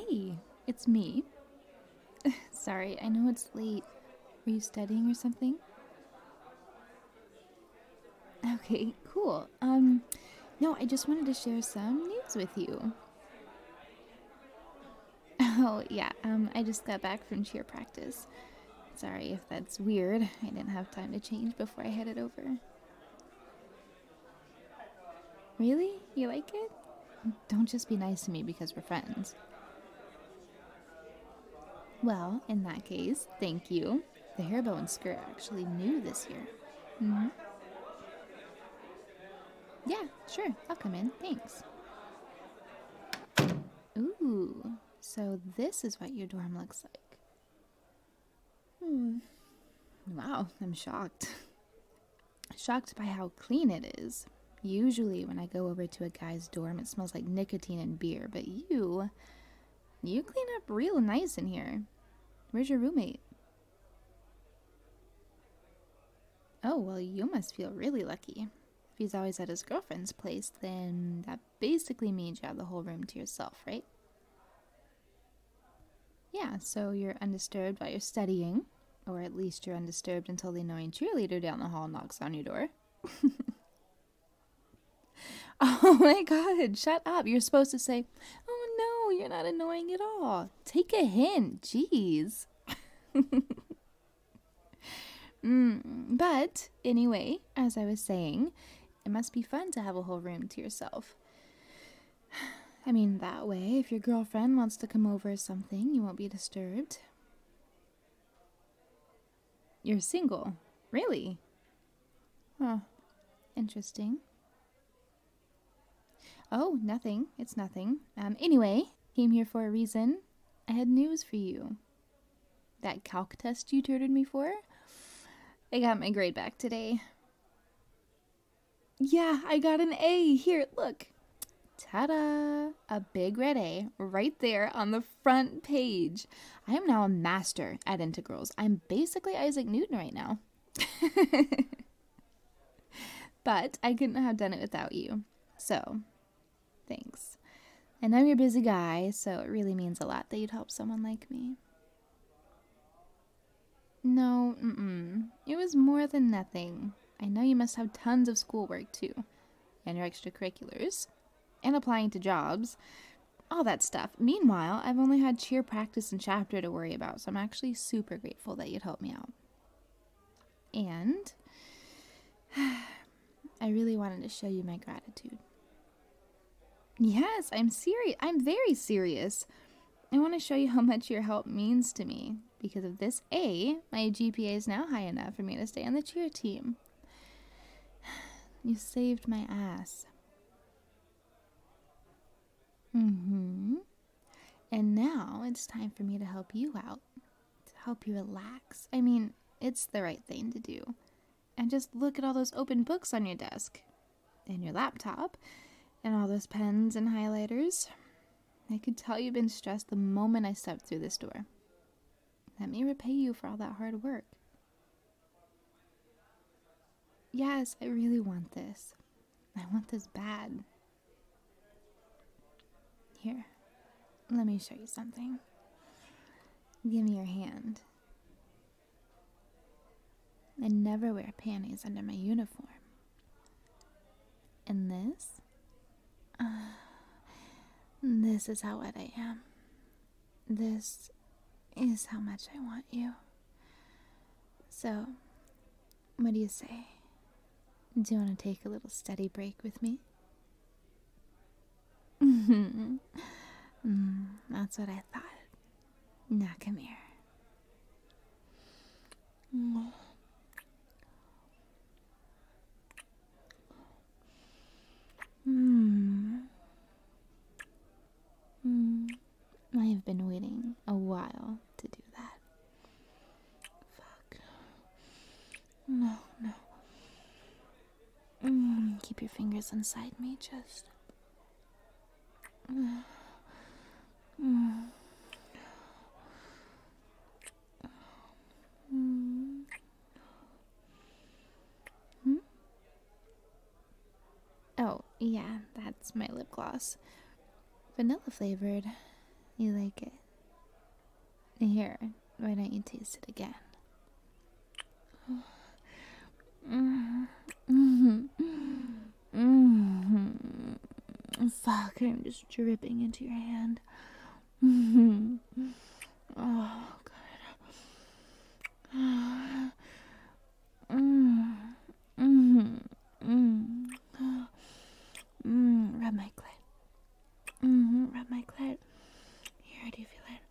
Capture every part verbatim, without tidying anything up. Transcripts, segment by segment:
Hey, it's me. Sorry, I know it's late. Were you studying or something? Okay, cool. Um, no, I just wanted to share some news with you. Oh, yeah, um, I just got back from cheer practice. Sorry if that's weird. I didn't have time to change before I headed over. Really? You like it? Don't just be nice to me because we're friends. Well, in that case, thank you. The hair bow and skirt are actually new this year. Hmm. Yeah, sure. I'll come in. Thanks. Ooh, so this is what your dorm looks like. Hmm. Wow, I'm shocked. Shocked by how clean it is. Usually, when I go over to a guy's dorm, it smells like nicotine and beer, but you. You clean up real nice in here. Where's your roommate? Oh, well, you must feel really lucky. If he's always at his girlfriend's place, then that basically means you have the whole room to yourself, right? Yeah, so you're undisturbed while you're studying, or at least you're undisturbed until the annoying cheerleader down the hall knocks on your door. Oh my god, shut up. You're supposed to say, oh no, you're not annoying at all. Take a hint, jeez. mm, but anyway, as I was saying, it must be fun to have a whole room to yourself. I mean, that way, if your girlfriend wants to come over or something, you won't be disturbed. You're single? Really? Huh. Interesting. Oh, nothing. It's nothing. Um, anyway, came here for a reason. I had news for you. That calc test you tutored me for? I got my grade back today. Yeah, I got an A. Here, look. Ta-da! A big red A right there on the front page. I am now a master at integrals. I'm basically Isaac Newton right now. But I couldn't have done it without you. So, thanks. I know you're a busy guy, so it really means a lot that you'd help someone like me. No, mm-mm. It was more than nothing. I know you must have tons of schoolwork, too. And your extracurriculars. And applying to jobs. All that stuff. Meanwhile, I've only had cheer practice and chapter to worry about, so I'm actually super grateful that you'd help me out. And I really wanted to show you my gratitude. Yes, I'm serious. I'm very serious. I want to show you how much your help means to me. Because of this A, my G P A is now high enough for me to stay on the cheer team. You saved my ass. Mm-hmm. And now it's time for me to help you out. To help you relax. I mean, it's the right thing to do. And just look at all those open books on your desk. And your laptop. And all those pens and highlighters. I could tell you've been stressed the moment I stepped through this door. Let me repay you for all that hard work. Yes, I really want this. I want this bad. Here, let me show you something. Give me your hand. I never wear panties under my uniform. And this? Uh, this is how wet I am. This is how much I want you. So, what do you say? Do you want to take a little study break with me? mm, that's what I thought. Now come here. Mm. Mm. Mm. I have been waiting a while to do that. Fuck. No, no. Mm. Keep your fingers inside me, just. Mm. Mm. Mm. Hmm? Oh, yeah, that's my lip gloss. Vanilla flavored. You like it? Here, why don't you taste it again? Mm-hmm. Mm-hmm. Fuck, I'm just dripping into your hand. Mm-hmm. Oh, God. Mm-hmm. Mm-hmm. Mm-hmm. Rub my clit. Mm-hmm. Rub my clit. Here, do you feel it?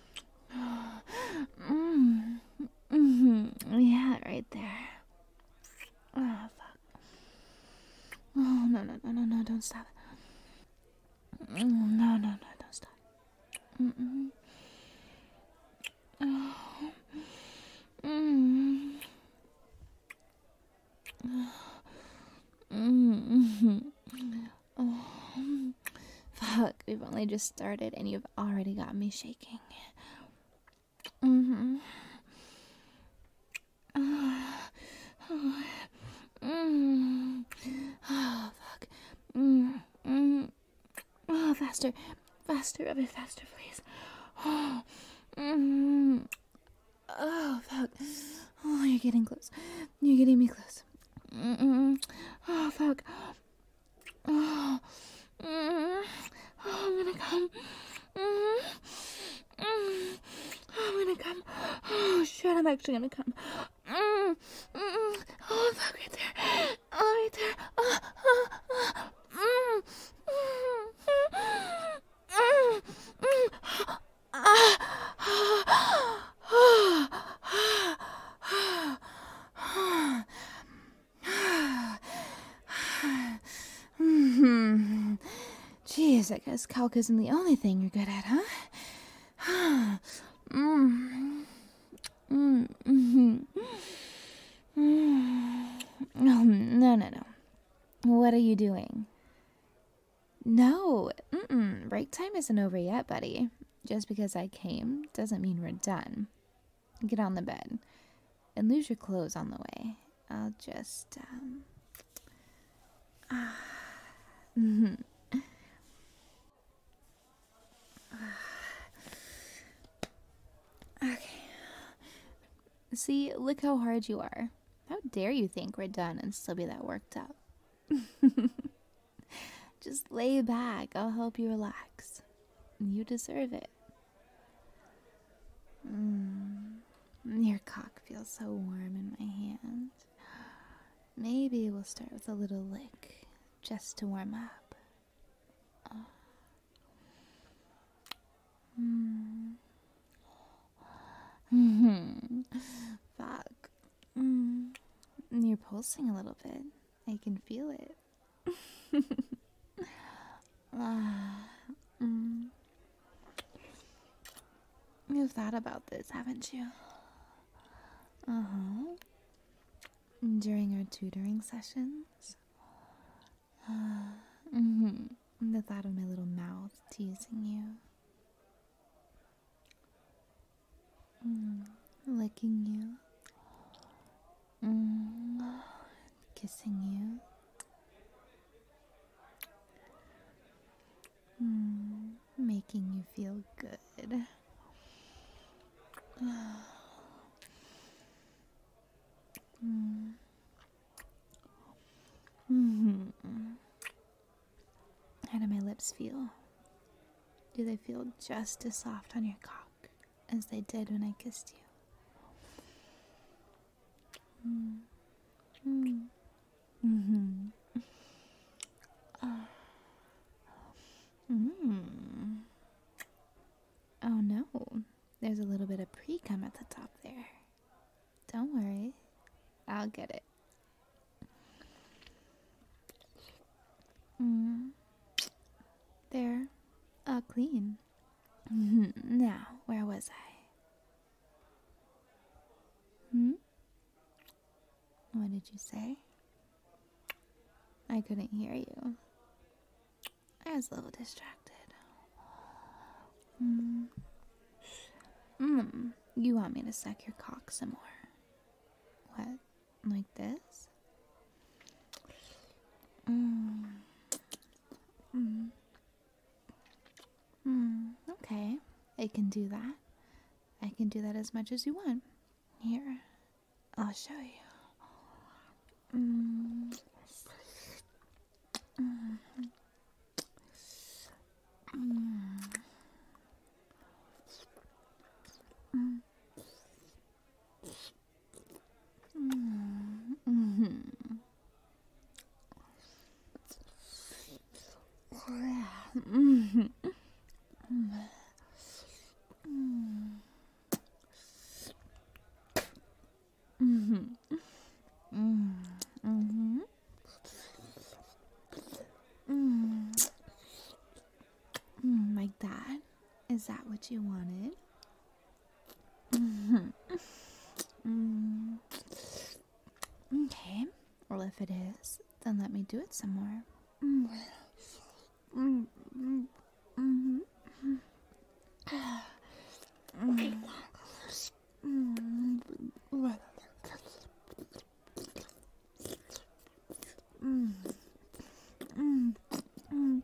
Mm-hmm. Mm-hmm. Yeah, right there. Oh, fuck. Oh, no, no, no, no, no, don't stop. Mm, no, no, no, don't stop. Mm-mm. Oh. Mm. Mm-hmm. Oh. Fuck, we've only just started and you've already got me shaking. Mm-hmm. Oh. Oh. Mm. Oh, fuck. Mm. Mm. Oh, faster. Faster, a bit faster, please. Oh. Mm. Oh, fuck. Oh, you're getting close. You're getting me close. Mm-mm. Oh, fuck. Oh. Mm. Oh, I'm gonna come. Mm. Mm. Oh, I'm gonna come. Oh, shit, I'm actually gonna come. Mm. Mm. Oh, fuck, right there. Oh, right there. Oh, oh, oh. Mm. Mm. Mm. Mm. Ah. Hmm. Jeez, I guess calc isn't the only thing you're good at, huh? mm. Mm. Mm-hmm. Mm. No, no, no, no. What are you doing? No, mm-mm. Break time isn't over yet, buddy. Just because I came doesn't mean we're done. Get on the bed and lose your clothes on the way. I'll just, um... Ah. Mm-hmm. Okay. See, look how hard you are. How dare you think we're done and still be that worked up? Just lay back. I'll help you relax. You deserve it. Mm. Your cock feels so warm in my hand. Maybe we'll start with a little lick, just to warm up. Oh. Mm. Mm-hmm. Fuck. Mm. You're pulsing a little bit. I can feel it. Ah. Mm. You've thought about this, haven't you? Uh-huh. During our tutoring sessions? Uh, mm-hmm. The thought of my little mouth teasing you. Mm. Licking you. Mm. Kissing you. Mm. Making you feel good. Mm. Mm-hmm. How do my lips feel? Do they feel just as soft on your cock as they did when I kissed you? Mm. Mm. Mm-hmm. Uh. Mm. Oh no, there's a little bit of pre-cum at the top there. Don't worry, I'll get it. Mm. There, all clean. Now, where was I? Hmm? What did you say? I couldn't hear you. I was a little distracted. Mm. Mm. You want me to suck your cock some more? What? Like this? Mm. Mm. Mm. Okay. I can do that. I can do that as much as you want. Here, I'll show you. Mm. Mm. Mm. Mm. Mm. Mhm. Mhm. Mhm. Mhm. Mhm. Mm. Mm, like that? Is that what you wanted? Mhm. Mm. Okay. Well, if it is, then let me do it some more. Mm. Mm. Mm. Mhm. Mm. Mm. Mm. Mm. Mm.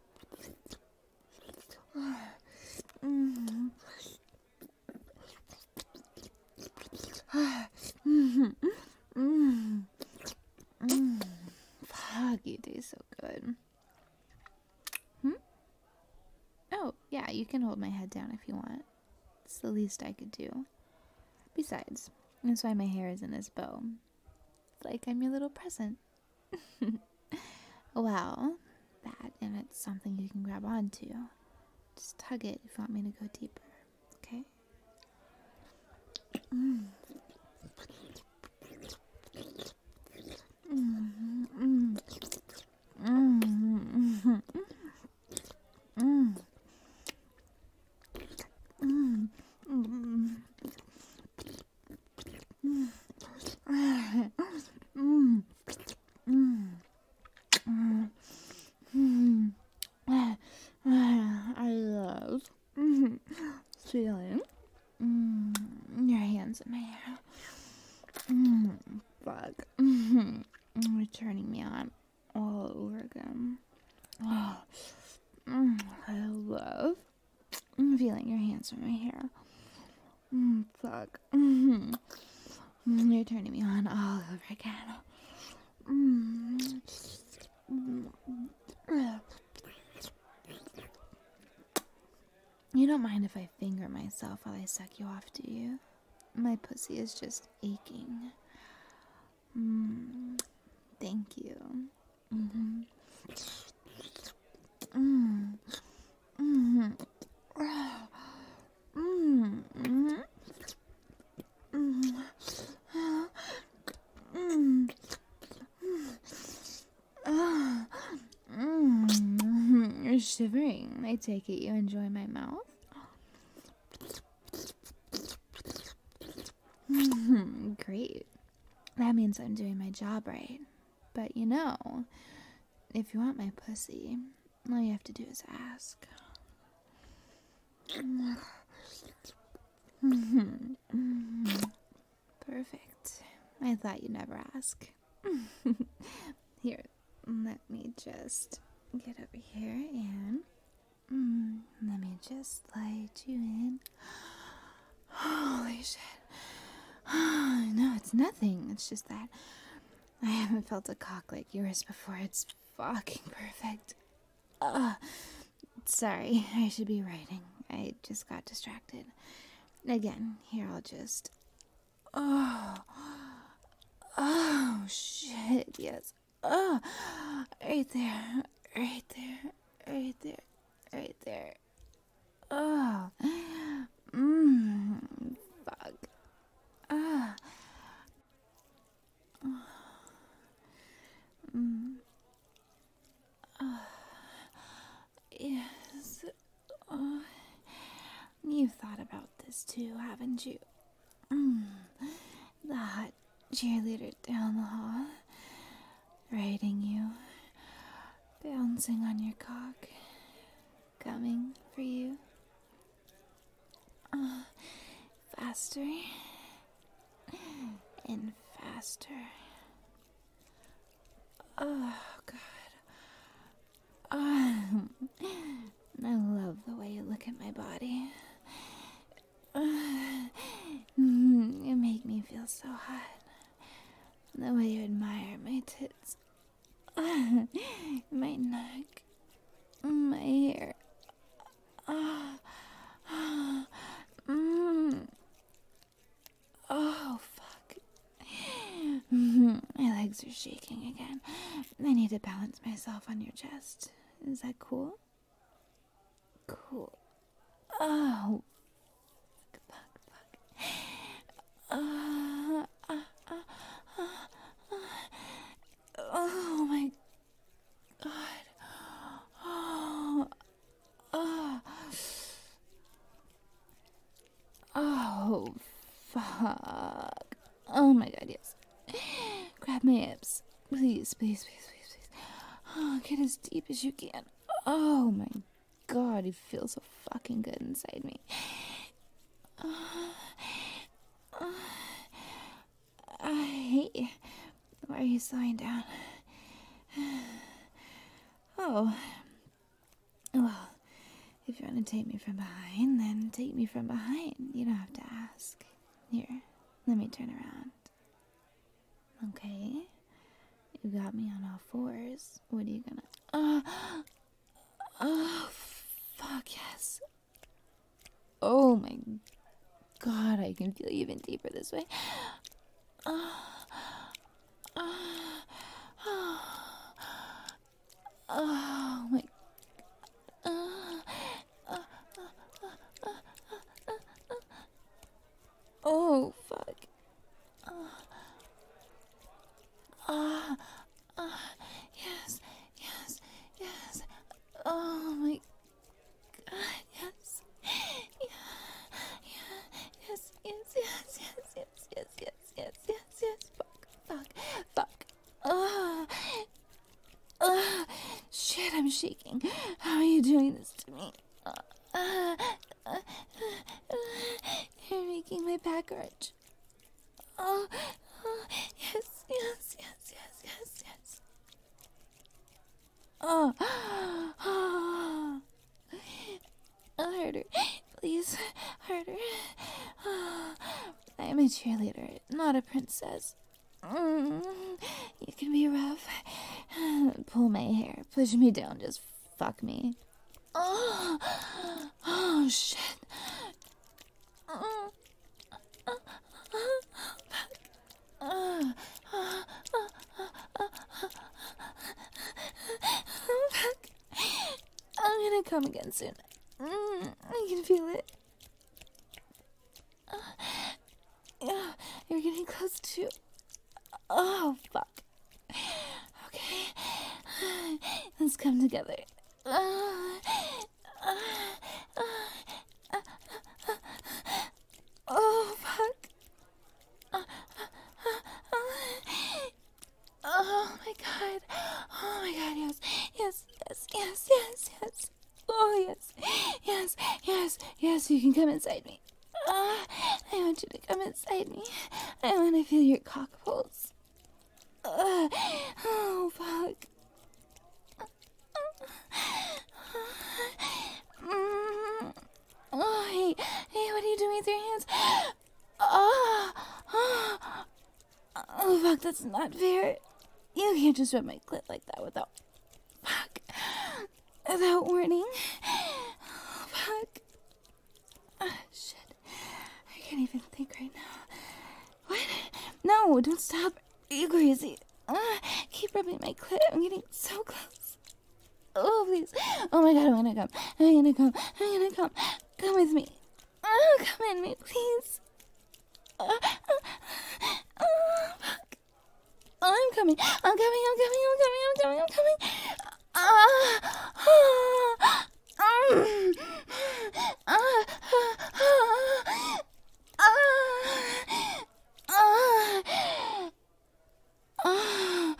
Mm. Mhm. Mm. Mm. Fuck, you taste so good. Hmm? Oh, yeah, you can hold my head down if you want. It's the least I could do. Besides, that's why my hair is in this bow. It's like I'm your little present. Well, that, and it's something you can grab onto. Just tug it if you want me to go deeper, okay? Mm. Mm. Mm. Mm. Mm. Mm. Mm. Mm. Mm. Mm. Mm. Mm. I love mm, feeling mm, your hands in my hair. Mm, fuck. Mm, you're turning me on all over again. Oh, mm, I love feeling your hands in my hair. Mm, fuck. Mm, you're turning me on all over again. Mm, mm, You don't mind if I finger myself while I suck you off, do you? My pussy is just aching. Mm, thank you. Mm-hmm. Mm, mm, mm, mm, mm, mm, ah, mm. You're shivering. I take it you enjoy my mouth? Great. That means I'm doing my job right. But you know, if you want my pussy, all you have to do is ask. Perfect. I thought you'd never ask. Here, let me just get over here and mm, let me just slide you in. Holy shit. No, it's nothing. It's just that I haven't felt a cock like yours before. It's fucking perfect. Ugh. Sorry, I should be writing. I just got distracted. Again, here I'll just... Oh. Oh, shit, yes. Oh, right there. Right there. Right there. Right there. Oh. Mmm. Fuck. Ah. Mm. Ah. Yes. Oh. You've thought about this too, haven't you? Mm. The hot cheerleader down the hall, riding you, bouncing on your cock, coming for you. Uh, faster and faster. Oh, God. Oh, I love the way you look at my body. my neck, my hair. Ah, ah, mm. Oh, fuck. My legs are shaking again. I need to balance myself on your chest. Is that cool? Cool. Oh, fuck, fuck, fuck. Uh, uh, uh, uh, uh. Oh my god. Oh, oh, oh, fuck. Oh my god, yes. Grab my hips. Please, please, please, please, please. Oh, get as deep as you can. Oh my god, it feels so fucking good inside me. Uh, uh, I hate you. Why are you slowing down? Oh. Well, if you want to take me from behind, then take me from behind. You don't have to ask. Here, let me turn around. Okay. You got me on all fours. What are you gonna... Uh, oh, fuck yes. Oh my god, I can feel you even deeper this way. Uh, uh, uh, oh my... Uh, uh, uh, uh, uh, uh, uh, oh, fuck. Uh, uh, uh, yes, yes, yes. Oh my god, yes. Yeah, yeah, yes, yes, yes, yes, yes, yes, yes, yes, yes, yes. Fuck, fuck, fuck. Uh, uh, shit, I'm shaking. How are you doing this to me? Uh, uh, uh, uh, you're making my back arch. Oh, oh, yes, yes, yes, yes, yes, yes. Oh, oh, harder, please, harder. Oh, I am a cheerleader, not a princess. Mm, you can be rough. Pull my hair, push me down, just fuck me. Oh, oh shit. Oh, uh, uh, fuck. Uh, uh, uh, uh, uh, fuck. I'm gonna come again soon. Mm, I can feel it. Uh, yeah, you're getting close too. Oh, fuck. Okay. Let's come together. Uh, uh, uh, uh, uh, oh, fuck. Uh, uh, uh, oh, my God. Oh, my God, yes. Yes, yes, yes, yes, yes. Oh, yes. Yes, yes, yes, you can come inside me. Uh, I want you to come inside me. I want to feel your cock pulse. Uh, oh, fuck. Mm. Oh, hey, hey, what are you doing with your hands? Oh, oh, oh, fuck, that's not fair. You can't just rub my clit like that without, fuck, without warning. Oh, fuck. Oh, shit. I can't even think right now. What? No, don't stop. Are you crazy? Uh, keep rubbing my clit. I'm getting so close. Oh, please. Oh my god, I'm gonna come. I'm gonna come. I'm gonna come. Come with me. Oh, come in me, please. Uh, uh, uh, fuck. Oh, I'm coming. I'm coming. I'm coming. I'm coming. I'm coming. I'm coming. Ah. Ah. Um. Ah. Ah. Ah. Ah. Ah.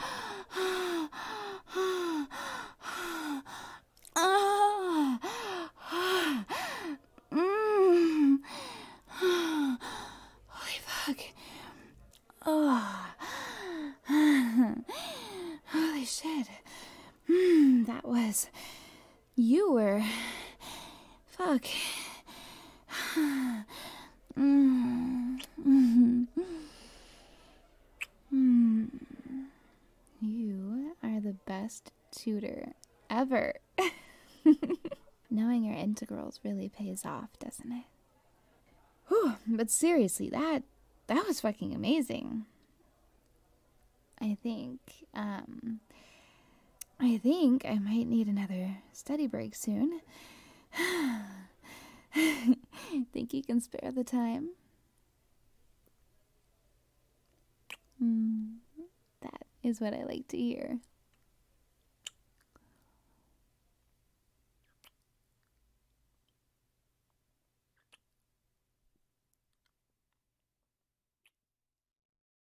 Ah. Mm. Holy fuck. Oh. Holy shit. Mm, that was... You were... Fuck. Mm. Mm. Mm. You are the best tutor ever. Knowing your integrals really pays off, doesn't it? Whew, but seriously, that that was fucking amazing. I think, um, I think I might need another study break soon. Think you can spare the time? Mm, that is what I like to hear.